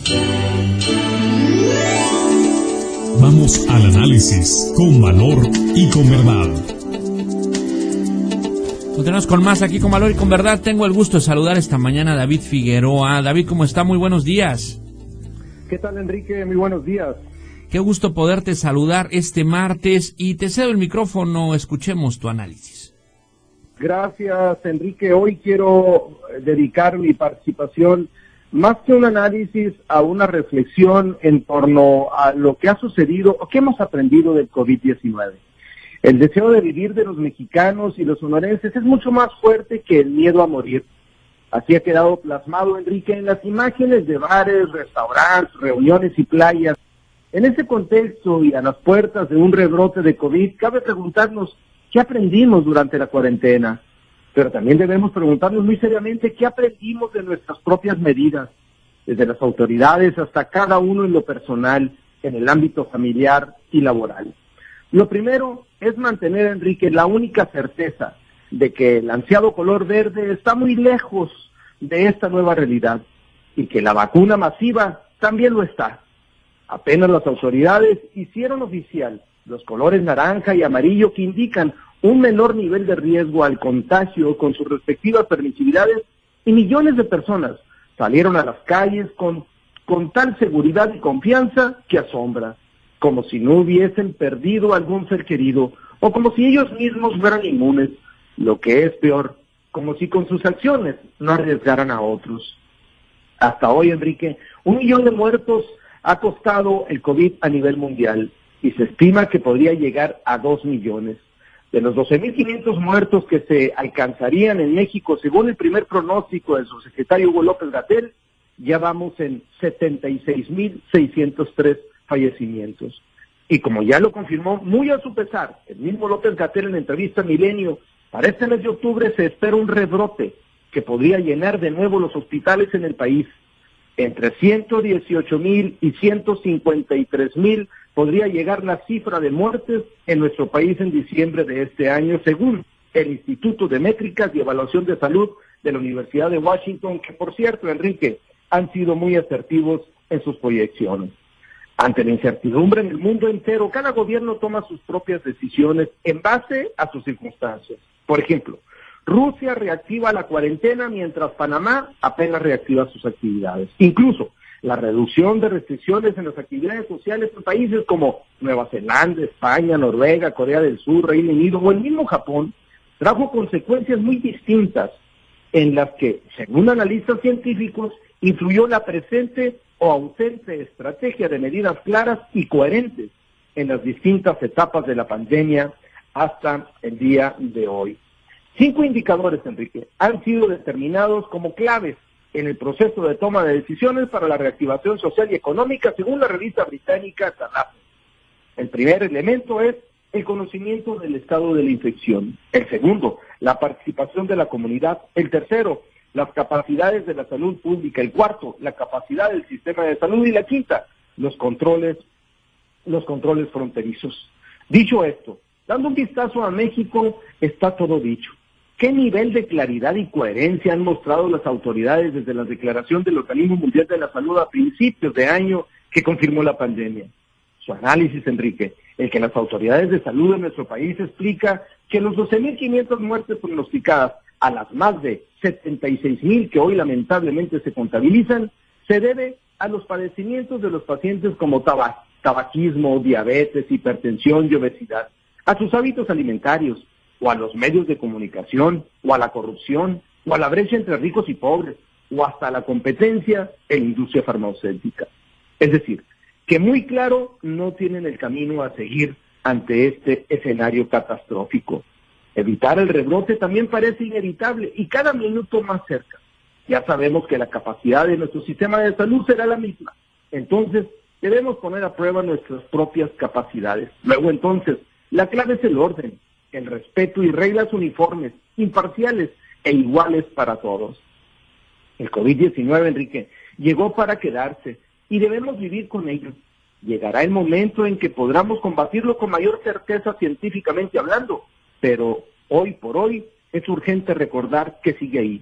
Vamos al análisis con valor y con verdad. Continuamos con más aquí con Valor y con Verdad. Tengo el gusto de saludar esta mañana a David Figueroa. David, ¿cómo está? Muy buenos días. ¿Qué tal, Enrique? Muy buenos días. Qué gusto poderte saludar este martes y te cedo el micrófono, escuchemos tu análisis. Gracias, Enrique. Hoy quiero dedicar mi participación, más que un análisis, a una reflexión en torno a lo que ha sucedido o que hemos aprendido del COVID-19. El deseo de vivir de los mexicanos y los sonorenses es mucho más fuerte que el miedo a morir. Así ha quedado plasmado, Enrique, en las imágenes de bares, restaurantes, reuniones y playas. En ese contexto y a las puertas de un rebrote de COVID, cabe preguntarnos qué aprendimos durante la cuarentena. Pero también debemos preguntarnos muy seriamente qué aprendimos de nuestras propias medidas, desde las autoridades hasta cada uno en lo personal, en el ámbito familiar y laboral. Lo primero es mantener, Enrique, la única certeza de que el ansiado color verde está muy lejos de esta nueva realidad y que la vacuna masiva también lo está. Apenas las autoridades hicieron oficial los colores naranja y amarillo que indican un menor nivel de riesgo al contagio con sus respectivas permisividades, y millones de personas salieron a las calles con tal seguridad y confianza que asombra, como si no hubiesen perdido algún ser querido, o como si ellos mismos fueran inmunes, lo que es peor, como si con sus acciones no arriesgaran a otros. Hasta hoy, Enrique, 1 millón de muertos ha costado el COVID a nivel mundial, y se estima que podría llegar a 2 millones. De los 12.500 muertos que se alcanzarían en México, según el primer pronóstico del subsecretario Hugo López-Gatell, ya vamos en 76.603 fallecimientos. Y como ya lo confirmó muy a su pesar el mismo López-Gatell en la entrevista Milenio, para este mes de octubre se espera un rebrote que podría llenar de nuevo los hospitales en el país. Entre 118,000 y 153,000 podría llegar la cifra de muertes en nuestro país en diciembre de este año, según el Instituto de Métricas y Evaluación de Salud de la Universidad de Washington, que por cierto, Enrique, han sido muy asertivos en sus proyecciones. Ante la incertidumbre en el mundo entero, cada gobierno toma sus propias decisiones en base a sus circunstancias. Por ejemplo, Rusia reactiva la cuarentena mientras Panamá apenas reactiva sus actividades. Incluso la reducción de restricciones en las actividades sociales en países como Nueva Zelanda, España, Noruega, Corea del Sur, Reino Unido o el mismo Japón trajo consecuencias muy distintas en las que, según analistas científicos, influyó la presente o ausente estrategia de medidas claras y coherentes en las distintas etapas de la pandemia hasta el día de hoy. 5 indicadores, Enrique, han sido determinados como claves en el proceso de toma de decisiones para la reactivación social y económica, según la revista británica Salafo. El primer elemento es el conocimiento del estado de la infección. El segundo, la participación de la comunidad. El tercero, las capacidades de la salud pública. El cuarto, la capacidad del sistema de salud. Y la quinta, los controles fronterizos. Dicho esto, dando un vistazo a México, está todo dicho. ¿Qué nivel de claridad y coherencia han mostrado las autoridades desde la declaración del Organismo Mundial de la Salud a principios de año que confirmó la pandemia? Su análisis, Enrique, el que las autoridades de salud de nuestro país explica que los 12.500 muertes pronosticadas a las más de 76,000 que hoy lamentablemente se contabilizan, se debe a los padecimientos de los pacientes como tabaquismo, diabetes, hipertensión y obesidad, a sus hábitos alimentarios, o a los medios de comunicación, o a la corrupción, o a la brecha entre ricos y pobres, o hasta a la competencia en la industria farmacéutica. Es decir, que muy claro no tienen el camino a seguir ante este escenario catastrófico. Evitar el rebrote también parece inevitable y cada minuto más cerca. Ya sabemos que la capacidad de nuestro sistema de salud será la misma. Entonces, debemos poner a prueba nuestras propias capacidades. Luego, entonces, la clave es el orden, el respeto y reglas uniformes, imparciales e iguales para todos. El COVID-19, Enrique, llegó para quedarse y debemos vivir con ello. Llegará el momento en que podamos combatirlo con mayor certeza científicamente hablando, pero hoy por hoy es urgente recordar que sigue ahí,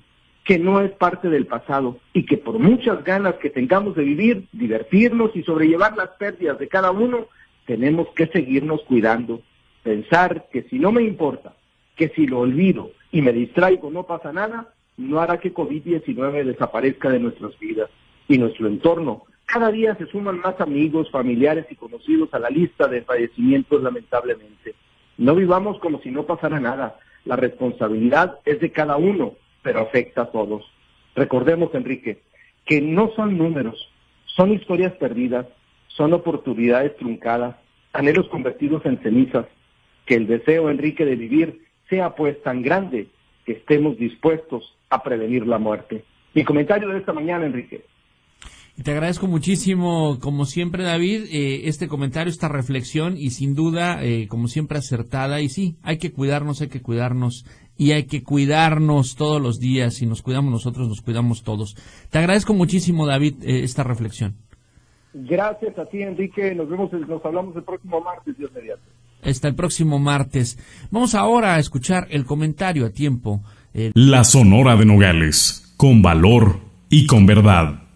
que no es parte del pasado y que por muchas ganas que tengamos de vivir, divertirnos y sobrellevar las pérdidas de cada uno, tenemos que seguirnos cuidando. Pensar que si no me importa, que si lo olvido y me distraigo no pasa nada, no hará que COVID-19 desaparezca de nuestras vidas y nuestro entorno. Cada día se suman más amigos, familiares y conocidos a la lista de fallecimientos, lamentablemente. No vivamos como si no pasara nada. La responsabilidad es de cada uno, pero afecta a todos. Recordemos, Enrique, que no son números, son historias perdidas, son oportunidades truncadas, anhelos convertidos en cenizas. Que el deseo, Enrique, de vivir sea pues tan grande que estemos dispuestos a prevenir la muerte. Mi comentario de esta mañana, Enrique. Y te agradezco muchísimo, como siempre, David, este comentario, esta reflexión, y sin duda, como siempre, acertada. Y sí, hay que cuidarnos y hay que cuidarnos todos los días. Si nos cuidamos nosotros, nos cuidamos todos. Te agradezco muchísimo, David, esta reflexión. Gracias a ti, Enrique. Nos hablamos el próximo martes, Dios mediante. Hasta el próximo martes. Vamos ahora a escuchar el comentario a tiempo. La Sonora de Nogales, con valor y con verdad.